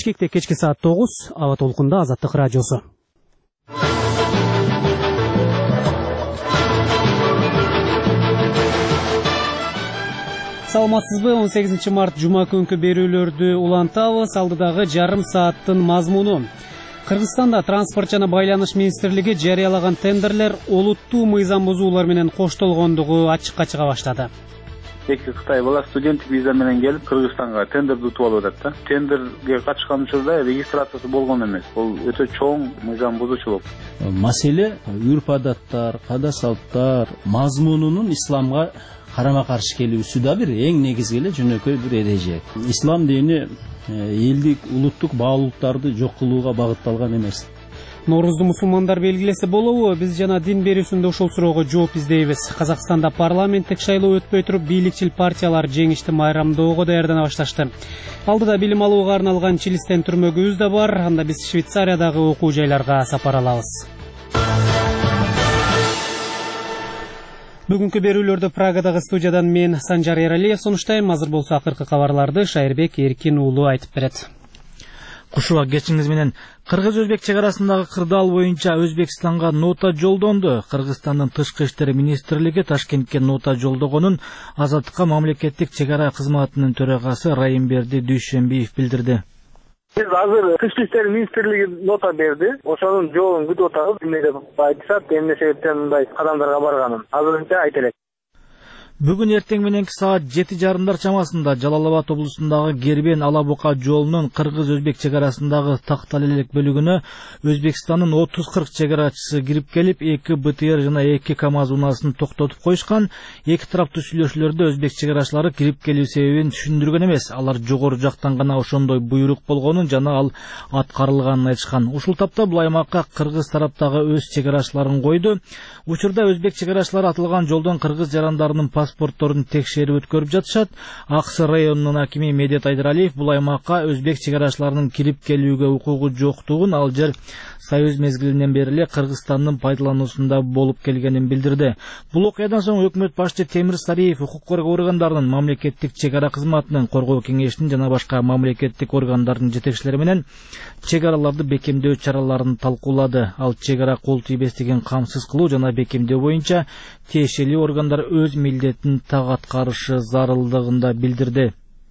Бишкекте кечки саат 9, аба толкунда Азаттык радиосу. Саламатсызбы? 18 март жума күнкү берүүлөрдү улантабыз. Алдыдагы жарым сааттын мазмуну. Кыргызстанда транспорт жана байланыш министрлиги жарыялаган тендерлер олуттуу мыйзам бузуулар менен коштолгондугу ачыкка чыга баштады. Эки Кытай бала студенттик виза менен келип Кыргызстанга тендерди утуп алып атат да. Тендерге катышкан учурда регистрациясы болгон эмес. Бул өтө чоң мыйзам бузуучулук. Маселе үрп адаттар, када салттар мазмунунун исламга карама-каршы келүүсү да бир эң негизги эле жөнөкөй бир эреже. Ислам дини элдик улуттук баалуулуктарды жок кылууга багытталган эмес. Ноорузду мусулмандар белгилесе болобу? Биз жана дин берүүсүндө ошол суроого жооп издейбиз. Казакстанда парламенттик шайлоо өтпөй туруп, бийликчил партиялар жеңишти майрамдоого даярдана башташты. Алдыда билим алууга арналган Чилистен түрмөгүбүз да бар. Анда биз Швейцариядагы окуу жайларга сапар алабыз. Бүгүнкү берүүлөрдү Прагадагы студиядан мен Санжар Эралиев сунуштайм. Азыр болсо акыркы кабарларды Шайырбек Эркин уулу айтып берет. Кушула кечиңиз менен Кыргыз-Өзбек чек арасындагы кырдаал боюнча Өзбекстанга нота жолдонду. Кыргызстандын тышкы иштер министрлиги Ташкентке нота жолдогонун Азаттыкка мамлекеттик чек ара кызматынын төрагасы Райымберди Дүйшөнбиев билдирди. Биз азыр тышкы иштер министрлиги нота берди. Ошонун жообун күтүп атабыз. Эмне деп айтышат, эмне себептен мындай кадамдарга барганын азырынча айта элек. Бүгүн эртең мененки саат 7:30 чамасында Жалал-Абад облусундагы Гербен Алабука жолунун Кыргыз-Өзбек чек арасындагы Такталелек бөлүгүнө Өзбекстандын 30-40 чек арачысы кирип келип, 2 БТР жана 2 КАМАЗ унаасын токтотуп коюшкан. Эки тараптуу сүйлөшүүлөрдө Өзбек чек арачылары кирип келүү себебин түшүндүргөн эмес. Алар жогору жактан гана ошондой буйрук болгонун жана ал аткарылганын айтышкан. Ушул тапта бул аймакка Кыргыз тараптагы өз чек арачыларын койду. Учурда Өзбек чек арачылары атылган жолдон кыргыз жарандарынын паспортторун текшерип өткөрүп жатышат. Аксы районунун акими Медет Айдаралиев бул аймакка өзбек чек арачыларынын кирип келүүгө укугу жоктугун, ал жер Союз мезгилинен бери эле Кыргызстандын пайдалануусунда болуп келгенин билдирди. Бул окуядан соң өкмөт башчы Темир Сариев укук коргоо органдарынын, мамлекеттик чек ара кызматынын, коргоо кеңешинин жана башка мамлекеттик органдардын жетекчилери менен чек араларды бекемдөө чараларын талкуулады. Ал чек ара кол тийбестигин камсыз кылуу жана бекемдөө боюнча тиешелүү органдар өз милдетин так аткарышы зарылдыгында билдирди.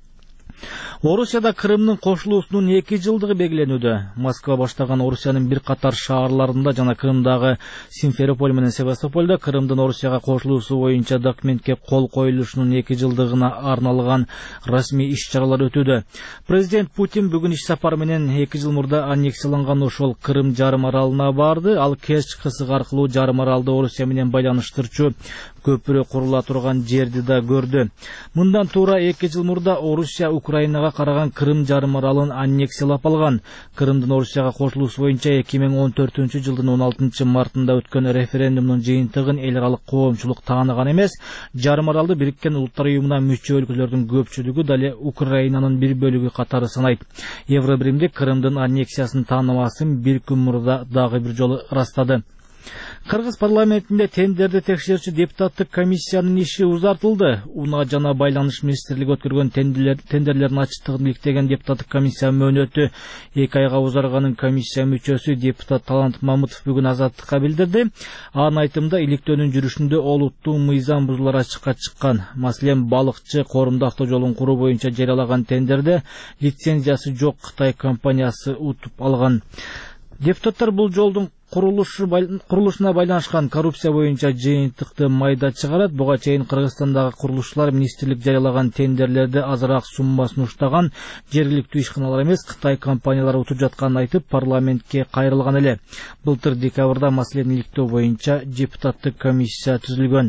Орусияда Крымдын кошулуусунун 2 жылдыгы белгиленүүдө. Москва баштаган Орусиянын бир катар шаарларында жана Крымдагы Симферополь менен Севастопольда Крымдын Орусияга кошулуусу боюнча документке кол коюлушунун 2 жылдыгына арналган расмий иш-чаралар өтүүдө. Президент Путин бүгүн иш сапары менен 2 жыл мурда аннексияланган ошол Крым жарым аралына барды. Ал Керчь кысык аркылуу жарым аралды Орусия менен байланыштырчу көпүрө курула турган жерди да көрдү. Мындан туура 2 жыл мурда Орусия Украинага караган Крым жарым аралын аннексиялап алган. Крымдын Орусияга кошулуусу боюнча 2014-жылдын 16 мартында өткөн референдумдун жыйынтыгын эл аралык коомчулук тааныган эмес. Жарым аралды Бириккен Улуттар уюмуна мүчө өлкөлөрдүн көпчүлүгү дале Украинанын бир бөлүгү катары санайт. Евробиримдик Крымдын аннексиясын тааныбасын бир күн мурда дагы бир жолу ырастады. Кыргыз парламентинде тендерди текшерүүчү депутаттык комиссиянын иши узартылды. Унаа жана байланыш министрлиги өткөргөн тендерлердин ачыктыгын иликтеген депутаттык комиссия мөөнөтү 2 айга узарганын комиссия мүчөсү депутат Талант Мамытов бүгүн Азаттыкка билдирди. Анын айтымында иликтөөнүн жүрүшүндө олуттуу мыйзам бузуулар ачыкка чыккан. Маселен, балыкчы Корумду автожолун куруу боюнча жарыялаган тендерде лицензиясы жок Кытай компаниясы утуп алган. Депутаттар бул жолдун курулушуна байланышкан коррупция боюнча жыйынтыкты майда чыгарат. Буга чейин Кыргызстандагы курулушчулар министрлик жарыялаган тендерлерди азыраак суммасын уштаган, жергиликтүү ишканалар эмес Кытай компаниялары утуп жатканын айтып, парламентке кайрылган эле. Былтыр декабрда маселени иликтөө боюнча депутаттык комиссия түзүлгөн.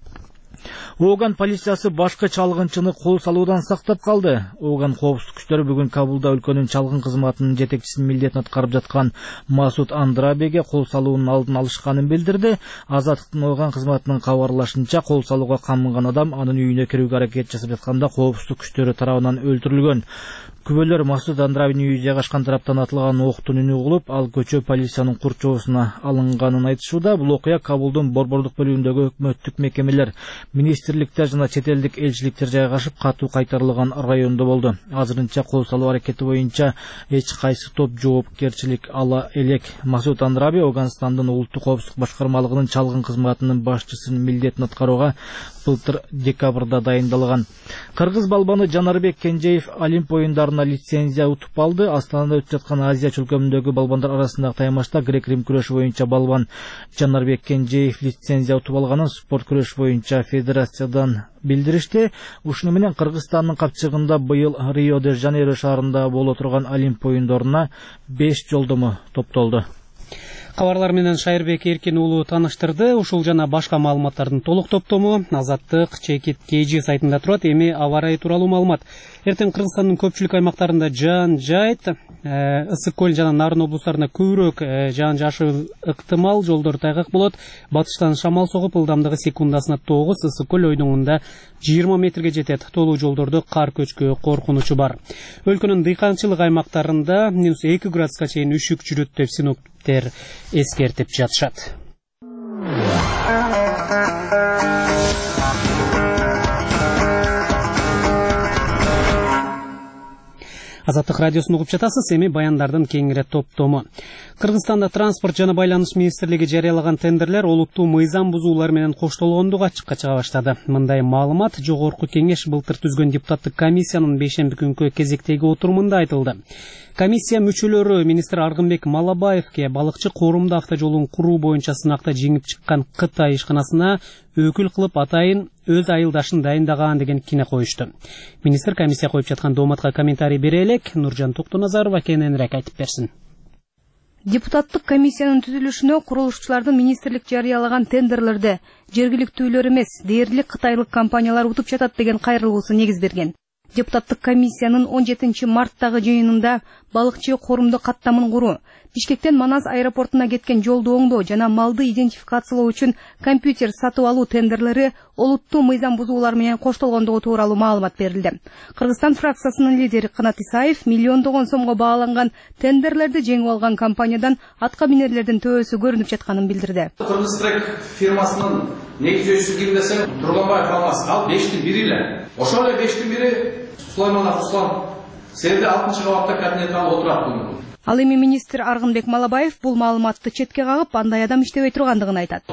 Ооган полициясы башкы чалгынчыны кол салуудан сактап калды. Ооган коопсуздук күчтөрү бүгүн Кабулда өлкөнүн чалгын кызматынын жетекчисинин милдетин аткарып жаткан Масуд Андрабеге кол салуунун алдын алышканын билдирди. Азаттыктын Ооган кызматынын кабарлашынча, кол салууга камынган адам анын үйүнө кирүүгө аракет жасап жатканда коопсуздук күчтөрү тарабынан өлтүрүлгөн. Күбөлөр Масуд Андраевдин үйү жайгашкан тараптан атылган октун үнү угулуп, ал көчө полициянын курчоосуна алынганын айтышууда. Бул окуя Кабулдун борбордук бөлүгүндөгү өкмөттүк мекемелер, министрликтер жана чет элдик элчиликтер жайгашып, катуу кайтарылган райондо болду. Азырынча кол салуу аракети боюнча эч кайсы топ жоопкерчилик ала элек. Масуд Андраби Афганстандын улуттук коопсуздук башкармалыгынын чалгын кызматынын башчысынын милдетин аткарууга былтыр декабрда дайындалган. Кыргыз балбаны Жанарбек Кенжеев Олимп оюндарына лицензия утуп алды. Астанада өтүп жаткан Азия чөлкөмүндөгү балбандар арасындагы таймашта грек-рим күрөшү боюнча балбан Жанарбек Кенжеев лицензия утуп алганын спорт күрөш боюнча федерациядан билдиришти. Ушуну менен Кыргызстандын капчыгында быйыл Рио-де-Жанейро шаарында боло турган Олимп оюндарына 5 жолдомо топтолду. Кабарлар менен Шайырбек Эркин уулу тааныштырды. Ушул жана башка маалыматтардын толук топтому Азаттык Чекит KG сайтында турат. Эми аба ырайы тууралуу маалымат. Эртең Кыргызстандын көпчүлүк аймактарында жаан жайт, Ысык көл жана Нарын облустарында көбүрөөк жаан жаашы ыктымал, жолдор тайгак болот. Батыштан шамал согуп, ылдамдыгы секундасына 9, Ысык көл ойдуңунда 20 метрге жетет. Толуу жолдордо кар көчкө коркунучу бар. Өлкөнүн дыйканчылык аймактарында -2 градуска чейин үшүк жүрөт деп синоптиктер эскертип жатышат. Азаттык радиосун угуп жатасыз. Эми баяндардын кеңири топтому. Кыргызстанда транспорт жана байланыш министрлиги жарыялаган тендерлер олуттуу мыйзам бузуулар менен коштолгондугу ачыкка чыга баштады. Мындай маалымат Жогорку Кеңеш былтыр түзгөн депутаттык комиссиянын 5шемби күнкү кезектеги отурумунда айтылды. Комиссия мүчөлөрү министр Аргынбек Малабаевке балыкчы коорумду автожолун куруу боюнча сынакта жеңип чыккан Кытай ишканасына өкүл кылып атайын өз айылдашын дайындаган деген кине коюшту. Министр комиссия коюп жаткан дооматка комментарий бере элек, Нуржан Токтоназарова кененирээк айтып берсин. Депутаттык комиссиянын түзүлүшүнө курулушчулардын министрлик жарыялаган тендерлерди жергиликтүүлөр эмес, дээрлик кытайлык компаниялар утуп жатат деген кайрылуусу негиз берген. Депутаттык комиссиянын 17 марттагы жыйынында балыкчы коорумду каттамын куруу, Бишкектен Манас аэропортуна кеткен жолду оңдоо жана малды идентификациялоо үчүн компьютер сатып алуу тендерлери олуттуу мыйзам бузуулар менен коштолгондугу тууралуу маалымат берилди. Кыргызстан фракциясынын лидери Канат Исаев миллиондогон сомго бааланган тендерлерди жеңип алган компаниядан атка минерлердин төбөсү көрүнүп жатканын билдирди. Кыргызтрек фирмасынын негизчиси ким десем, Турганбаев Алмаз, ал 5-тин бири эле. Ошол эле 5-тин бири Сулайманов Руслан Севде 6-кабатта кабинет алып отурат бүгүн. Ал эми министр Аргынбек Малабаев бул маалыматты четке кагып, андай адам иштебей тургандыгын айтат.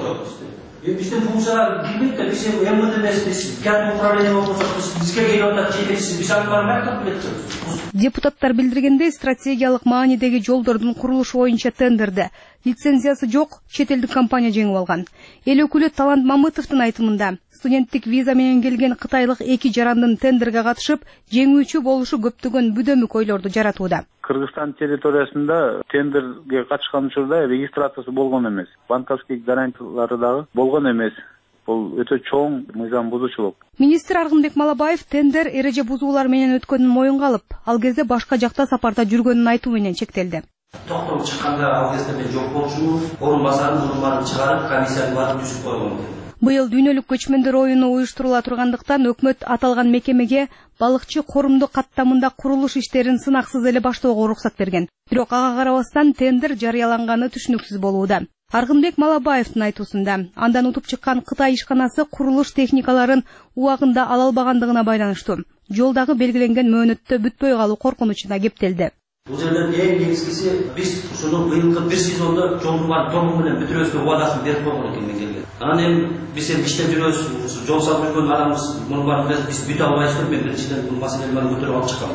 Биздин функциялар билбейт да, биз МВД эмес, кадр управление болсок, бизге келип атат, жетекчиси, биз алып бармай билет. Депутаттар билдиргендей, стратегиялык маанидеги жолдордун курулушу боюнча тендерди лицензиясы жок чет элдик компания жеңип алган. Эл өкүлү Талант Мамытовдун айтымында, студенттик виза менен келген кытайлык 2 жарандын тендерге катышып, жеңүүчү болушу көптөгөн бүдөмүк ойлорду жаратууда. Кыргызстан территориясында тендерге катышкан учурда регистрациясы болгон эмес. Банковский гарантиялары дагы болгон эмес. Бул өтө чоң мыйзам бузуучулук. Министр Аргынбек Малабаев тендер эреже бузуулар менен өткөнүн моюнга алып, ал кезде башка жакта сапарда жүргөнүн айтуу менен чектелди. Токтом чыкканда ал кезде мен жок болчумун, орун басарын чыгарып, комиссияны барып түзүп койгон. Быйыл дүйнөлүк көчмөндөр оюну уюштурула тургандыктан өкмөт аталган мекемеге балыкчы коорумду каттамында курулуш иштерин сынаксыз эле баштоого уруксат берген. Бирок ага карабастан тендер жарыяланганы түшүнүксүз болууда. Аргынбек Малабаевдин айтуусунда, андан утуп чыккан Кытай ишканасы курулуш техникаларын убагында ала албагандыгына байланыштуу. Жолдагы белгиленген мөөнөттө бүтпөй калуу коркунучуна кептелди. Бул жерден эң негизгиси биз ушуну быйылкы 1 сезондо жолдурган тому менен бүтүрөбүзгө убадасын берип койгон экен келген. Анан эми биз иштеп жүрөбүз, жол салып жүргөн адамыбыз муну баарын биз бүтө албайбыз, мен биринчиден бул маселени мен көтөрүп алып чыккам.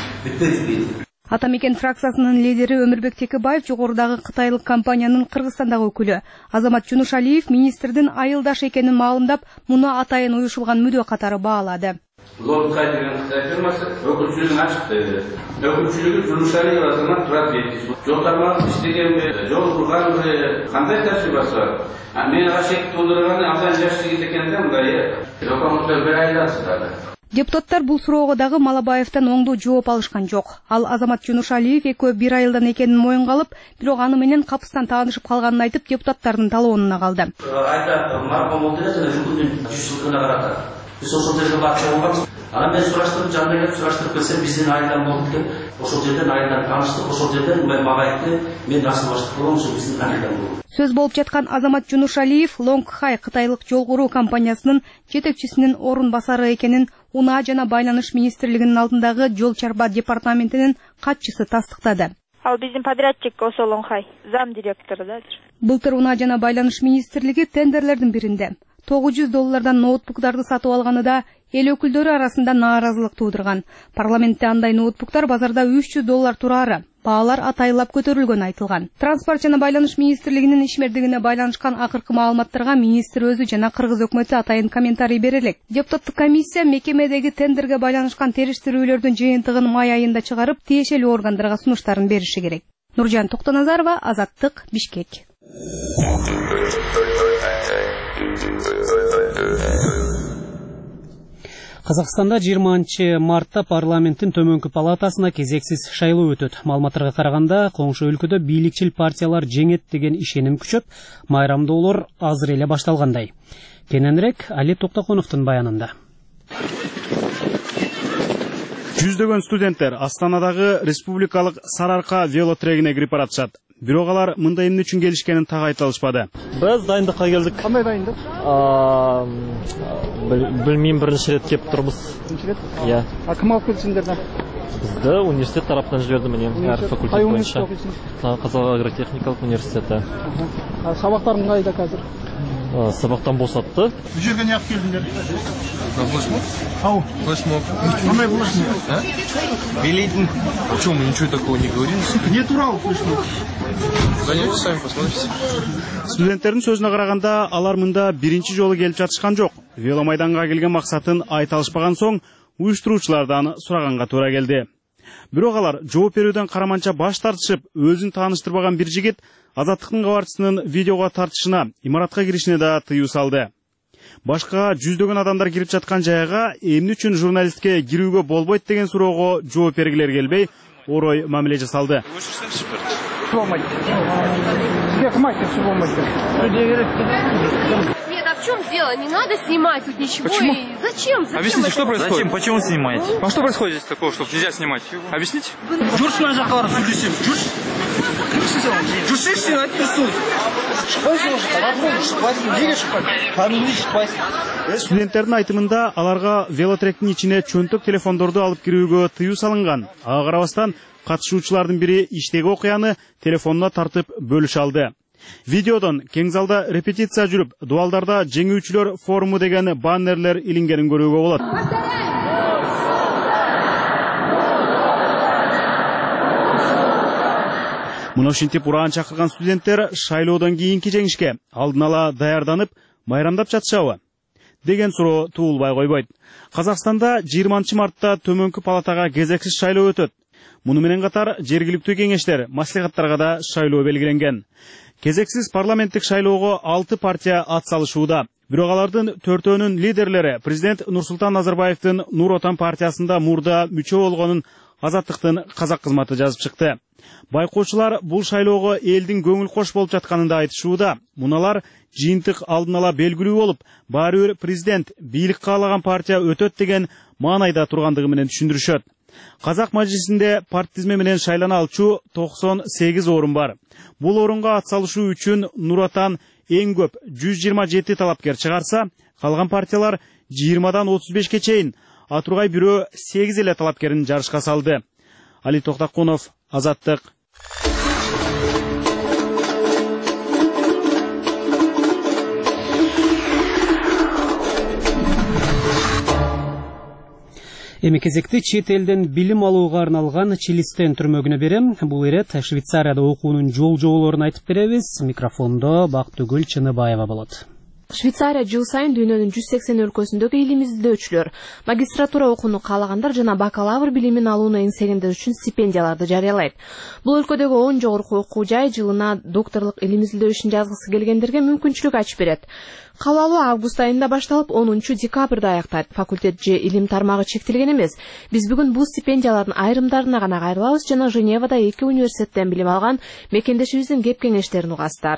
Бүтпөйт. Атамекен фракциясынын лидери Өмүрбек Текебаев жогорудагы кытайлык компаниянын Кыргызстандагы өкүлү Азамат Жунушалиев министрдин айылдаш экенин маалымдап, муну атайын уюшулган мүдө катары баалады. Лодкай деген Кытай фирмасы өкүлчүлүгүн ачты. Өкүлчүлүгү Жунушалиев Азамат турат дейт. Жол тармагын иштеген, жол курган кандай тажрыйбасы бар? Мен ашек туудурганы абдан жаш жигит экен да, мындай өкмөттөр бир айда ачтады. Депутаттар бул суроого дагы Малабаевден оңдуу жооп алышкан жок. Ал Азамат Жунушалиев экөө бир айылдан экенин моюнга алып, бирок аны менен капыстан таанышып калганын айтып, депутаттардын талоонуна калды. Айта марком болду эле, жана жүгүндүн 100 жылдыгына карата. Биз ошол жерге барып чыгабыз. Анан мен сураштырып, жанына келип сураштырып келсем, биздин айылдан болду деп, ошол жерден айылдан тааныштык, ошол жерден мага айтты, мен Расул болгон ошо биздин айылдан болду. Сөз болуп жаткан Азамат Жунушалиев Лонгхай кытайлык жол куруу компаниясынын жетекчисинин орун басары экенин Унаа жана байланыш министрлигинин алдындагы жол чарба департаментинин катчысы тастыктады. Ал биздин подрядчик ошо Лонгхай, зам директору да. Былтыр Унаа жана байланыш министрлиги тендерлердин биринде $900 ноутбуктарды сатып алганы да эл өкүлдөрү арасында нааразылык туудурган. Парламентте андай ноутбуктар базарда $300 турары. Баалар атайлап көтөрүлгөнү айтылган. Транспорт жана байланыш министрлигинин ишмердигине байланышкан акыркы маалыматтарга министр өзү жана кыргыз өкмөтү атайын комментарий бере элек. Депутаттык комиссия мекемедеги тендерге байланышкан териштирүүлөрдүн жыйынтыгын май айында чыгарып, тиешелүү органдарга сунуштарын бериши керек. Нуржан Токтоназарова, Азаттык, Бишкек. Казакстанда 20 мартта парламенттин төмөнкү палатасына кезексиз шайлоо өтөт. Маалыматтарга караганда, коңшу өлкөдө бийликчил партиялар жеңет деген ишеним күчөп, майрамдоолор азыр эле башталгандай. Кененирээк Али Токтоконовдун баянында. Жүздөгөн студенттер Астанадагы республикалык Сарыарка велотрегине кирип баратышат. Бирок алар мындай эмне үчүн келишкенин так айта алышпады. Биз дайындыкка келдик. Кандай дайындык? Билмейм, биринчи рет кеп турбуз. Биринчи рет? Иә. Ким алып келсиңдер да? Бизди университет тараптан жиберди менен, ар факультет боюнча. Казак агротехникалык университети. Сабактарың кайда азыр? Сабактан босатты. Бу жерге эмне алып келдиңер? Флешмоб? Ау, флешмоб. Кандай флешмоб? Бюллетень. Почему мы ничего такого не говорим? Не турал флешмоб. Зайдете, сами посмотрите. Студенттердин сөзүнө караганда, алар мында биринчи жолу келип жатышкан жок. Веломайданга келген максатын айта алышпаган соң, уюштуруучулардан сураганга туура келди. Бирок алар жооп берүүдөн караманча баш тартышып, өзүн тааныштырбаган бир жигит Азаттыктын кабарчысынын видеого тартышына, имаратка киришине да тыюу салды. Башка жүздөгөн адамдар кирип жаткан жайга эмне үчүн журналистке кирүүгө болбойт деген суроого жооп бергилер келбей, орой мамиле жасалды. Нет, а в чем дело? Не надо снимать тут ничего. Почему? Зачем? Объясните, что происходит? Зачем? Почему снимаете? А что происходит здесь такого, что нельзя снимать? Объясните? Студенттердин айтымында аларга велотректин ичине чөнтөк телефондорду алып кирүүгө тыюу салынган. Ага карабастан катышуучулардын бири иштеги окуяны телефонуна тартып бөлүшө алды. Видеодон кең залда репетиция жүрүп, дуалдарда жеңүүчүлөр форуму деген баннерлер илингенин көрүүгө болот. Мына ушинтип ураан чакырган студенттер шайлоодон кийинки жеңишке алдын ала даярданып, майрамдап жатышабы деген суроо туулбай койбойт. Казакстанда 20 мартта төмөнкү палатага кезексиз шайлоо өтөт. Муну менен катар жергиликтүү кеңештер, маслихаттарга да шайлоо белгиленген. Кезексиз парламенттик шайлоого 6 партия ат салышууда. Бирок алардын 4-өөнүн лидерлери президент Нурсултан Назарбаевдин Нур Отан партиясында мурда мүчө болгонун Азаттыктын казак кызматы жазып чыкты. Байкоочулар бул шайлоого элдин көңүл кош болуп жатканын да айтышууда. Муналар жыйынтык алдын ала белгилүү болуп, баары бир президент бийлик каалаган партия өтөт деген маанайда тургандыгы менен түшүндүрүшөт. Казак мажлисинде парт тизме менен шайлана алчу 98 орун бар. Бул орунга ат салышуу үчүн Нур Отан эң көп 127 талапкер чыгарса, калган партиялар 20дан 35ке чейин, а тургай бирөө 8 эле талапкерин жарышка салды. Али Токтоконов, Азаттык. Эми кезекти чет элден билим алууга арналган Чилистен түрмөгүнө берем. Бул ирет Швейцарияда окуунун жол-жоболорун айтып беребиз. Микрофондо Бактыгүл Чыныбаева болот. Швейцария жыл сайын дүйнөнүн 180 өлкөсүндөгү илим изилдөөчүлөр, магистратура окууну каалагандар жана бакалавр билимин алууну эңсегендер үчүн стипендияларды жарыялайт. Бул өлкөдөгү 10 жогорку окуу жай жылына докторлук илим изилдөө ишин жазгысы келгендерге мүмкүнчүлүк ачып берет. Каалалуу август айында башталып 10-декабрда аяктайт. Факультет же илим тармагы чектелген эмес. Биз бүгүн бул стипендиялардын айрымдарына гана кайрылабыз жана Женевада 2 университеттен билим алган мекендешибиздин кеп кеңештерин угасыздар.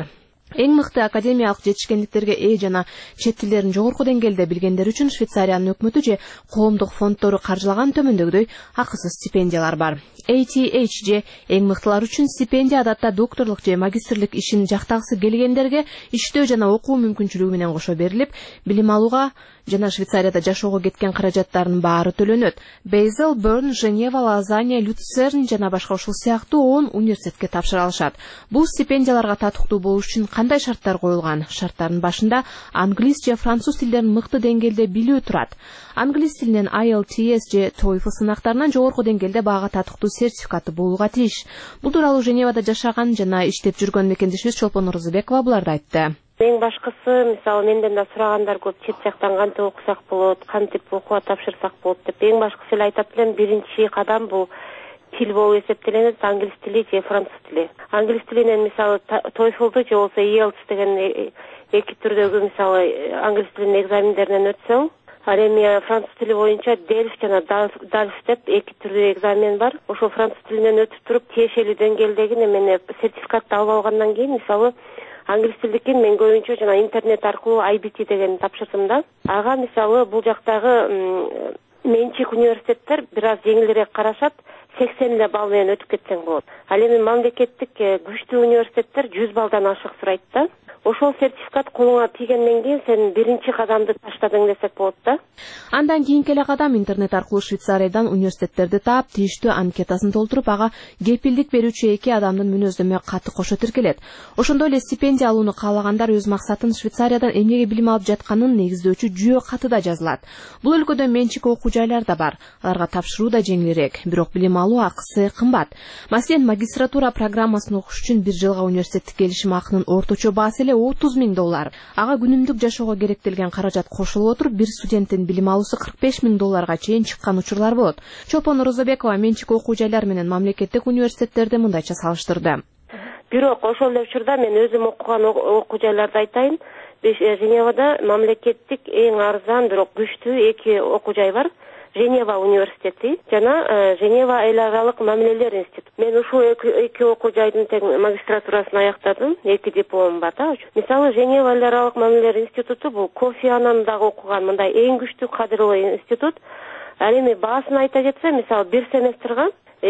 Эң мыкты академиялык жетишкендиктерге ээ жана чет тилдерин жогорку деңгээлде билгендер үчүн Швейцариянын өкмөтү же коомдук фонддору каржылаган төмөндөгүдөй акысыз стипендиялар бар. ATH же эң мыктылар үчүн стипендия адатта докторлук же магистрлик ишин жактагысы келгендерге иштөө жана окуу мүмкүнчүлүгү менен кошо берилип, билим алууга жана Швейцарияда жашоого кеткен каражаттардын баары төлөнөт. Бейзел, Берн, Женева, Лозанна, Люцерн жана башка ушул сыяктуу 10 университетке тапшыра алышат. Бул стипендияларга татыктуу болуш үчүн кандай шарттар коюлган? Шарттардын башында англис же француз тилдерин мыкты деңгээлде билүү турат. Англис тилинен IELTS же TOEFL сынактарынан жогорку деңгээлде баага татыктуу сертификаты болууга тийиш. Бул тууралуу Женевада жашаган жана иштеп жүргөн мекендешибиз Чолпон Орозобекова буларды айтты. Эң башкысы, мисалы, менден да сурагандар көп, чет жактан кантип окусак болот, кантип окууга тапшырсак болот деп. Эң башкысы эле айтат элем, биринчи кадам бул тил болуп эсептелет, англис тили же француз тили. Англис тилинен мисалы TOEFL-ду же болбосо IELTS деген эки түрдөгү мисалы англис тилинин экзамендеринен өтсөң, ал эми француз тили боюнча DELF жана DALF деп эки түрдүү экзамен бар. Ошол француз тилинен өтүп туруп, тиешелүү деңгээлдеги немени сертификатты алып алгандан кийин, мисалы англис тилдикин мен көбүнчө жана интернет аркылуу IBT деген тапшырдым да. Ага мисалы бул жактагы менчик университеттер бир аз жеңилирээк карашат, 80 эле балл менен өтүп кетсең болот. Ал эми мамлекеттик күчтүү университеттер 100 баллдан ашык сурайт да. Ошол сертификат колуңа тийгенден кийин сен биринчи кадамды таштадың десек болот да. Андан кийинки эле кадам интернет аркылуу Швейцариядан университеттерди таап, тийиштүү анкетасын толтуруп, ага кепилдик берүүчү эки адамдын мүнөздөмө каты кошо тиркелет. Ошондой эле стипендия алууну каалагандар өз максатын Швейцариядан эмнеге билим алып жатканын негиздөөчү жүйө катыда жазылат. Бул өлкөдө менчик окуу жайлар да бар. Аларга тапшыруу да жеңилирээк, бирок билим алуу акысы кымбат. Маселен, магистратура программасын окуш үчүн бир жылга университеттик келишим акынын орточо баасы $30,000. Ага күнүмдүк жашоого керектелген каражат кошулуп отуруп, бир студенттин билим алуусу $45,000 чейин чыккан учурлар болот. Чолпон Орозобекова менчик окуу жайлар менен мамлекеттик университеттерди мындайча салыштырды. Бирок ошол эле учурда мен өзүм окуган окуу жайларды айтайын. Женевада мамлекеттик эң арзан, бирок күчтүү эки окуу жай бар. Женева университети жана Женева эл аралык мамилелер институту. Мен ушул эки окуу жайдын тең магистратурасын аяктадым, эки дипломум бар да. Мисалы Женева эл аралык мамилелер институту бул Кофи Аннандагы окуган мындай эң күчтүү кадрлуу институт. Ал эми баасын айта кетсе, мисалы бир семестрга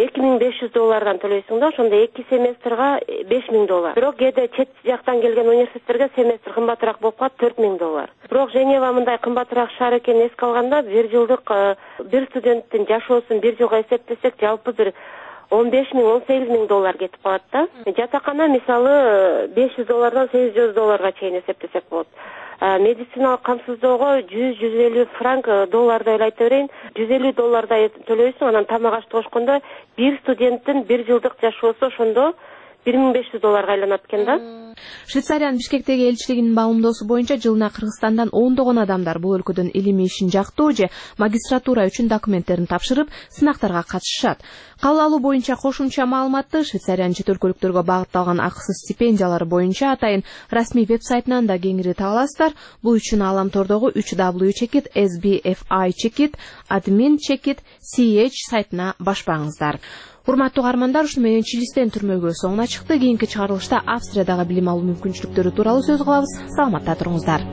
$2,500 төлөйсүң да, ошондо 2 семестрга $5,000. Бирок кээде чет жактан келген университеттерге семестр кымбатыраак болуп калат, $4,000. Бирок Женева мындай кымбатыраак шаар экенин эске алганда, бир жылдык бир студенттин жашоосун бир жылга эсептесек, жалпы бир $15,000-18,000 кетип калат да. Жатакана мисалы $500 $800 чейин эсептесек болот. Медициналык камсыздоого 100-150 франк доллардай эле айта берейин, $150 төлөйсүң, анан тамак ашты кошкондо бир студенттин бир жылдык жашоосу ошондо $1,500 айланат экен да. Швейцариянын Бишкектеги элчилигинин маалымдоосу боюнча жылына Кыргызстандан 10 адамдар бул өлкөдөн илимий ишин жактоо же магистратура үчүн документтерин тапшырып, сынактарга катышышат. Кабыл алуу боюнча кошумча маалыматты Швейцариянын чет өлкөлүктөргө багытталган акысыз стипендиялары боюнча атайын расмий веб-сайтынан да кеңири таба аласыздар. Бул үчүн ааламтордогу www.sbfi.admin.ch сайтына башпаңыздар. Урматтуу каармандар, ушуну менен Чилистен түрмөгө соңуна чыкты. Кийинки чыгарылышта Австриядагы билим алуу мүмкүнчүлүктөрү тууралуу сөз кылабыз. Саламатта туруңуздар.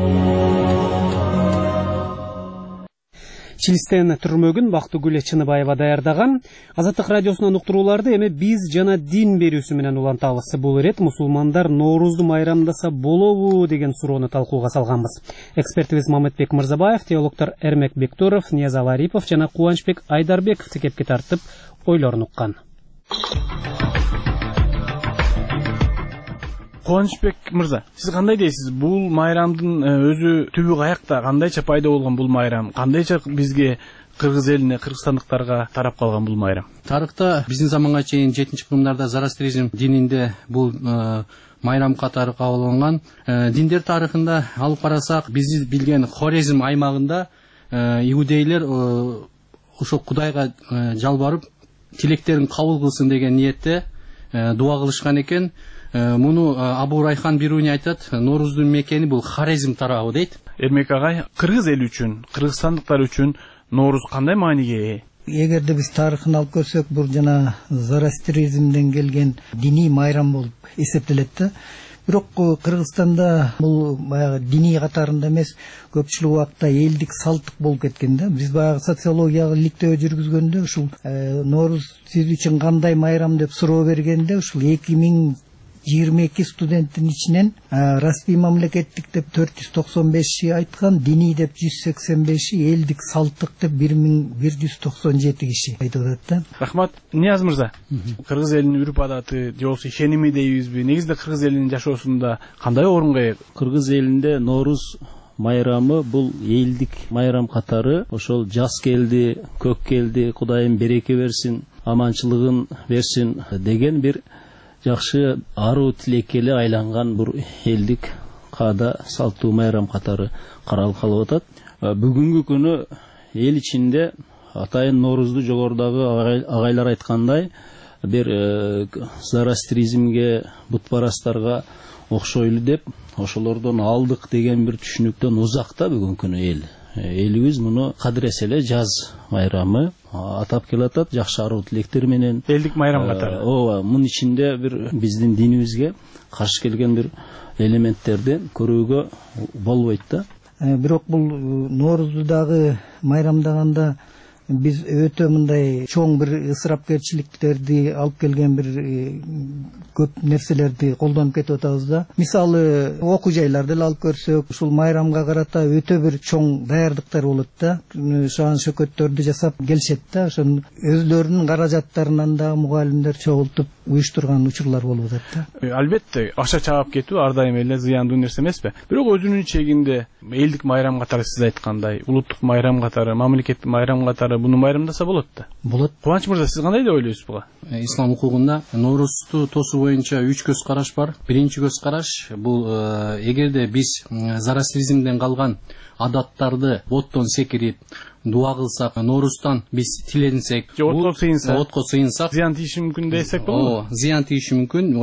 Чилистен түрмөгүн Бактыгүл Чыныбаева даярдаган. Азаттык радиосунан уктурууларды эми биз жана дин берүүсү менен улантабыз. Бул ирет мусулмандар Ноорузду майрамдаса болобу деген суроону талкууга салганбыз. Экспертибиз Мамытбек Мырзабаев, теологтор Эрмек Бекторов, Ниязал Арипов жана Кубанычбек Айдарбеков кепке тартып ойлорун уккан. Кубанычбек мырза, сиз кандай дейсиз? Бул майрамдын өзү түбү каякта, кандайча пайда болгон бул майрам? Кандайча бизге кыргыз элине, кыргызстандыктарга тарап калган бул майрам? Тарыхта биздин заманга чейин 7-кылымдарда Зарастризм дининде бул майрам катары кабыл алынган. Диндер тарыхында алып карасак, биз билген Хорезм аймагында иудейлер ошо Кудайга жалбарып, тилектерин кабыл кылсын деген ниетте дуа кылышкан экен. Муну Абу Райхан Бируни айтат, Норуздун мекени бул Хорезм тарабы дейт. Эрмек агай, кыргыз эли үчүн, кыргызстандыктар үчүн Норуз кандай мааниге ээ? Эгерде биз тарыхын алып көрсөк, бул жана Зарастризмден келген диний майрам болуп эсептелет да. Бирок Кыргызстанда бул баягы диний катарында эмес, көпчүлүк убакта элдик салттык болуп кеткен да. Биз баягы социологиялык иликтөө жүргүзгөндө ушул Нооруз сиз үчүн кандай майрам деп суроо бергенде ушул 2022 студенттин ичинен расмий мамлекеттик деп 495 айткан, диний деп 185, элдик салттык деп 1197 киши айтып атат да. Рахмат. Нияз мырза, кыргыз элинин үрп адаты же болбосо ишеними дейбизби, негизинде кыргыз элинин жашоосунда кандай орунга ээ? Кыргыз элинде Нооруз майрамы бул элдик майрам катары, ошол жаз келди, көк келди, Кудайым береке берсин, аманчылыгын берсин деген бир жакшы аруу тилекке эле айланган бир элдик каада салттуу майрам катары каралып калып атат. Бүгүнкү күнү эл ичинде атайын Ноорузду жогорудагы агайлар айткандай бир зарастризмге, бутпарастарга окшойлу деп, ошолордон алдык деген бир түшүнүктөн узакта бүгүнкү күнү эл. Элибиз муну кадыресе эле жаз майрамы атап келатат, жакшы аруу тилектер менен. Элдик майрам катары. Ооба, мунун ичинде бир биздин динибизге каршы келген бир элементтерди көрүүгө болбойт да. Бирок бул Ноорузду дагы майрамдаганда биз өтө мындай чоң бир ысырапкерчиликтерди алып келген бир көп нерселерди колдонуп кетип атабыз да. Мисалы, окуу жайларды алып көрсөк, ушул майрамга карата өтө бир чоң даярдыктар болот да. Шаан шөкөттөрдү жасап келишет да. Ошон өзлөрүнүн каражаттарынан да мугалимдер чогултуп уюштурган учурлар болуп атат да. Албетте, акча чаап кетүү ар дайым эле зыяндуу нерсе эмеспи? Бирок өзүнүн чегинде элдик майрам катары сиз айткандай, улуттук майрам катары, мамлекеттик майрам катары буну майрамдаса болот да. Болот. Кубаныч мырза, сиз кандай деп ойлойсуз буга? Ислам укугунда Ноорузду тосуу боюнча 3 көз караш бар. Биринчи көз караш бул эгерде биз зарастризмден калган адаттарды оттон секирип дуа кылсак, Нооруздан биз тиленсек, отко сыйынсак, зыян тийиши мүмкүн десек болобу? Зыян тийиши мүмкүн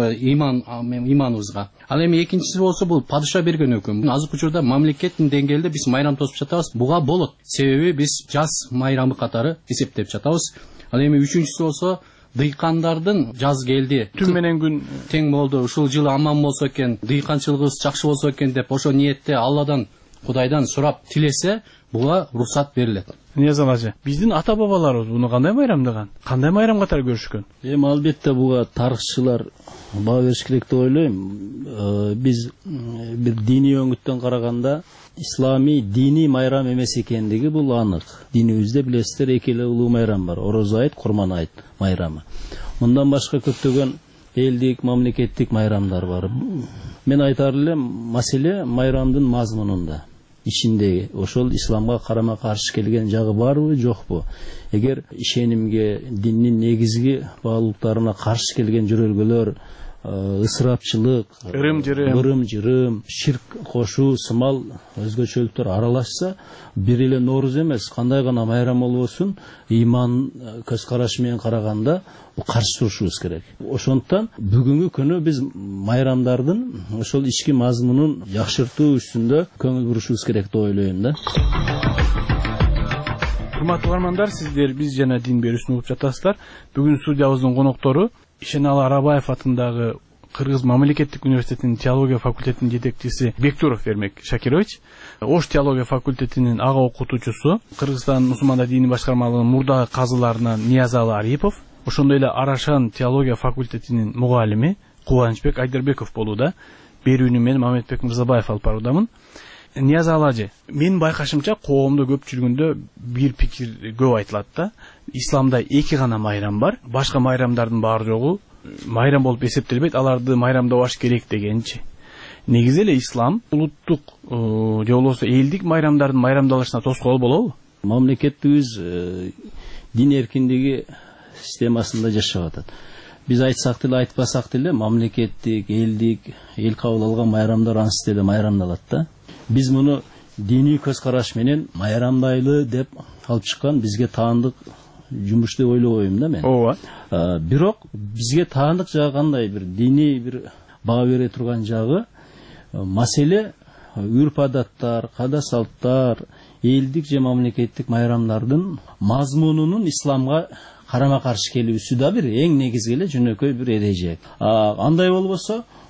иманыбызга. Ал эми экинчиси болсо бул падыша берген өкүм. Азыркы учурда мамлекеттин деңгээлде биз майрам тосуп жатабыз. Буга болот. Себеби биз жаз майрамы катары эсептеп жатабыз. Ал эми үчүнчүсү болсо дыйкандардын жаз келди, түн менен күн тең болду, ушул жылы аман болсо экен, дыйканчылыгыбыз жакшы болсо экен деп ошо ниетте Алладан, Кудайдан сурап тилесе, буга уруксат берилет. Нияз ажы, биздин ата бабаларыбыз буну кандай майрамдаган? Кандай майрам катары көрүшкөн? Эми албетте буга тарыхчылар баа бериш керек деп ойлойм. Биз бир диний өңүттөн караганда ислами диний майрам эмес экендиги бул анык. Динибизде билесиздер эки эле улуу майрам бар: Орозо айт, Курман айт майрамы. Мындан башка көптөгөн элдик, мамлекеттик майрамдар бар. Мен айтар элем, маселе майрамдын мазмунунда. Ичинде ошол исламга карама каршы келген жагы барбы, жокпу? Эгер ишенимге, диндин негизги баалуулуктарына каршы келген жөрөлгөлөр, ысырапчылык, ырым-жырым, ширк кошуу сымал өзгөчөлүктөр аралашса, бир эле Нооруз эмес, кандай гана майрам болбосун, иман көз карашы менен караганда каршы турушубуз керек. Ошондуктан бүгүнкү күнү биз майрамдардын ошол ички мазмунун жакшыртуу үстүндө көңүл бурушубуз керек деп ойлойм да. Урматтуу угармандар, сиздер биз жана дин берүүсүн угуп жатасыздар. Бүгүн студиябыздын коноктору Ишеналы Арабаев атындагы Кыргыз мамлекеттик университетинин теология факультетинин жетекчиси Бектуров Эрмек Шакирович, Ош теология факультетинин ага окутуучусу, Кыргызстан мусулмандар дини башкармалыгынын мурдагы казыларынан Ниязалы Арипов, ошондой эле Арашан теология факультетинин мугалими Кубанычбек Айдарбеков болууда. Берүүнү мен Мамедбек Мырзабаев алып баруудамын. Ниязалы ажы, мен байкашымча коомдо көп жүргөндө бир пикир көп айтылат да. Исламда эки гана майрам бар, башка майрамдардын баары жогу майрам болуп эсептелбейт, аларды майрамдабаш керек дегенчи. Негизи эле ислам улуттук же болбосо элдик майрамдардын майрамдалышына тоскоол болобу? Мамлекетибиз дин эркиндиги системасында жашап атат. Биз айтсак деле, айтпасак деле, мамлекеттик, элдик, эл кабыл алган майрамдар ансыз деле майрамдалат да. Биз муну диний көз караш менен майрамдайлы деп алып чыккан бизге таандык жумуш деп ойлобойм да мен. Ооба. Бирок бизге таандык жагы кандай, бир диний бир баа бере турган жагы маселе үрп адаттар, када салттар, элдик же мамлекеттик майрамдардын мазмунунун исламга карама каршы келүүсү да бир эң негизги эле жөнөкөй бир эреже. Андай болбосо,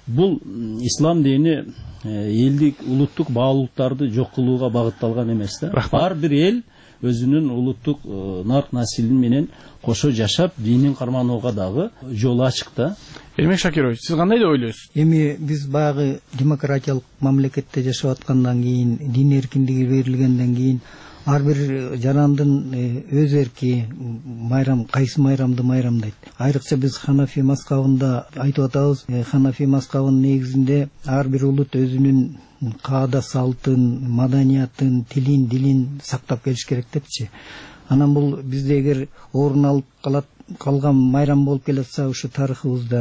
бул ислам дини элдик улуттук баалуулуктарды жок кылууга багытталган эмес да. Ар бир эл өзүнүн улуттук нарк насилин менен кошо жашап динин карманууга дагы жол ачык да. Эрмек Шакирович, сиз кандай деп ойлойсуз? Эми биз баягы демократиялык мамлекетте жашап аткандан кийин, дин эркиндиги берилгенден кийин ар бир жарандын өз эрки, майрам кайсы майрамды майрамдайт. Айрыкча биз Ханафи мазхабында айтып атабыз, Ханафи мазхабынын негизинде ар бир улут өзүнүн каада салтын, маданиятын, тилин, дилин сактап келиш керек депчи. Анан бул бизде эгер орун алып калган майрам болуп келатса ушу тарыхыбызда,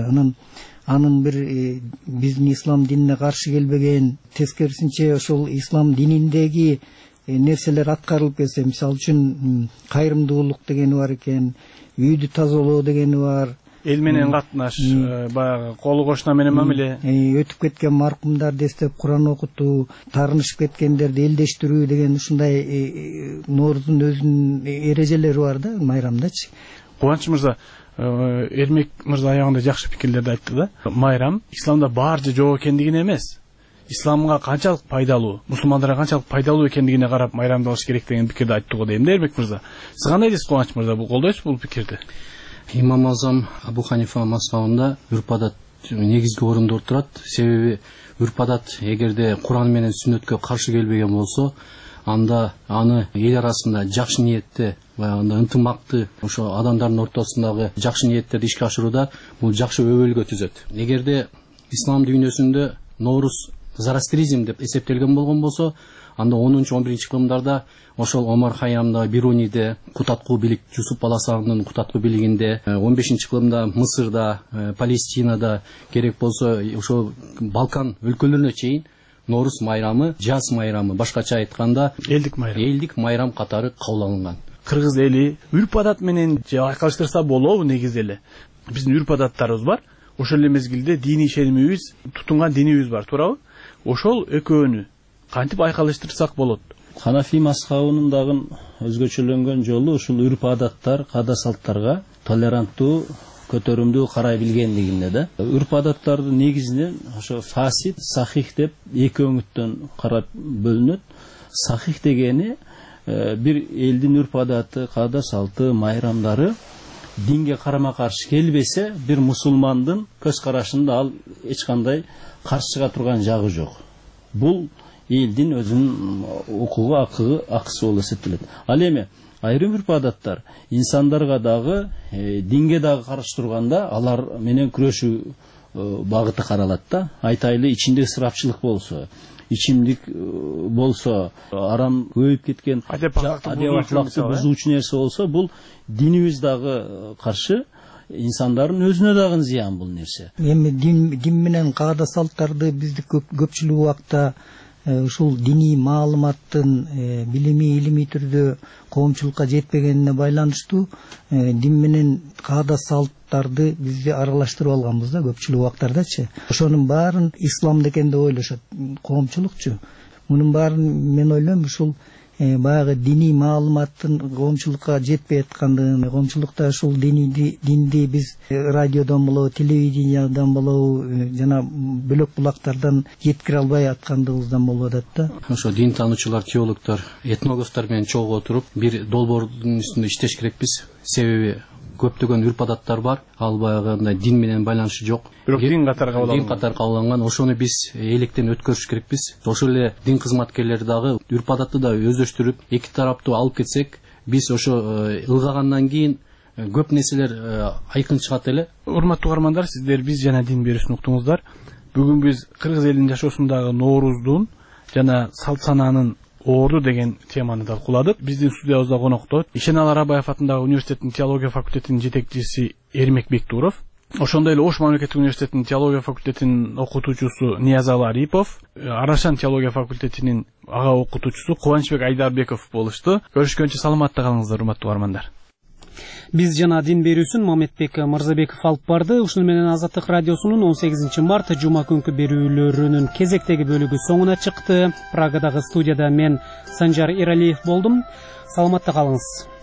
анын бир биздин ислам динине каршы келбеген, тескерисинче ошол ислам дининдеги нерселер аткарылып келсе, мисалы үчүн кайрымдуулук дегени бар экен, үйдү тазалоо дегени бар, эл менен катнаш, баягы колу кошуна менен мамиле, өтүп кеткен маркумдарды эстеп Куран окутуу, таарынышып кеткендерди элдештирүү деген ушундай Ноорузун өзүнүн эрежелери бар да майрамдачы. Кубаныч мырза, Эрмек мырза аягында жакшы пикирлерди айтты да. Майрам исламда бар же жок экендигине эмес, исламга канчалык пайдалуу, мусулмандарга канчалык пайдалуу экендигине карап майрамдалыш керек деген пикирди айтты го дейм да Эрмек мырза. Сиз кандай дейсиз Кубаныч мырза, бул колдойсузбу бул пикирди? Имам Азам Абу Ханифа мазхабында үрп-адат негизги орунда турат. Себеби үрп-адат эгерде Куран менен сүннөткө каршы келбеген болсо, анда аны эл арасында жакшы ниетте, баягында ынтымакты ошо адамдардын ортосундагы жакшы ниеттерди ишке ашырууда бул жакшы өбөлгө түзөт. Эгерде ислам дүйнөсүндө Норуз зарастризм деп эсептелген болгон болсо, анда 10-11 кылымдарда ошол Омар Хайямда, Бируниде, Кутаткуу билик, Жусуп Баласагындын Кутаткуу билигинде, 15 кылымда Мысырда, Палестинада, керек болсо ошо Балкан өлкөлөрүнө чейин Норуз майрамы, жаз майрамы, башкача айтканда элдик майрам катары кабыл алынган. Кыргыз эли үрп-адат менен же айкалыштырса болобу негизи эле. Биздин үрп-адаттарыбыз бар. Ошол эле мезгилде дини ишенимибиз, тутунган динибиз бар, туурабы? Ошол экөөнү кантип айкалыштырсак болот? Ханафи мазхабынын дагы өзгөчөлөнгөн жолу ушул үрп-адаттар, каада салттарга толеранттуу, көтөрүмдүү карай билгендигинде да. Үрп-адаттардын негизинен ошо фасид, сахих деп эки өңүттөн карап бөлүнөт. Сахих дегени бир элдин үрп-адаты, каада салты, майрамдары динге карама каршы келбесе, бир мусулмандын көз карашында ал эч кандай каршы чыга турган жагы жок. Бул элдин өзүнүн укугу, акысы болуп эсептелет. Ал эми айрым үрп-адаттар инсандарга дагы, динге дагы каршы турганда алар менен күрөшүү багыты каралат да. Айтайлы, ичинде ысырапчылык болсо, ичимдик болсо, арам көбөйүп кеткен адеп-акылакты бузуучу нерсе болсо, бул динибиз дагы каршы, инсандардын өзүнө дагы зыян бул нерсе. Эми дин менен каада салттарды бизди көпчүлүк убакта ушул диний маалыматтын билими, илимий түрдө коомчулукка жетпегенине байланыштуу дин менен каада салттарды бизди аралаштырып алганбыз да көпчүлүк убактардачы. Ошонун баарын ислам экен деп ойлошот коомчулукчу. Мунун баарын мен ойлойм ушул баягы диний маалыматтын коомчулукка жетпей аткандыгын, коомчулукта ушул динди биз радиодон болобу, телевидениядан болобу, жана бөлөк булактардан жеткире албай аткандыгыбыздан болуп атат да. Ошо дин таануучулар, теологдор, этнографтар менен чогуу отуруп бир долбоордун үстүндө иштеш керекпиз. Себеби көптөгөн үрп-адаттар бар, ал баягы дин менен байланышы жок. Бирок дин катары кабыл алынган. Ошону биз электен өткөрүш керекпиз. Ошол эле дин кызматкерлери дагы үрп-адатты да өздөштүрүп, эки тараптуу алып кетсек, биз ошо ылгагандан кийин көп нерселер айкын чыгат эле. Урматтуу угармандар, сиздер биз жана дин берүүсүн уктуңуздар. Бүгүн биз кыргыз элинин жашоосундагы Норуздун жана салт санаанын орду деген теманы талкууладык. Биздин студиябызда конокто Ишеналы Арабаев атындагы университеттин теология факультетинин жетекчиси Эрмек Бектуров, ошондой эле Ош мамлекеттик университетинин теология факультетинин окутуучусу Ниязалы Арипов, Арашан теология факультетинин ага окутуучусу Кубанычбек Айдарбеков болушту. Көрүшкөнчө саламатта калыңыздар, урматтуу угармандар. Биз жана дин берүүсүн Мамедбек Мырзабеков алып барды. Ушуну менен Азаттык радиосунун 18 март жума күнкү берүүлөрүнүн кезектеги бөлүгү соңуна чыкты. Прагадагы студияда мен Санжар Иралиев болдум. Саламатта калыңыз.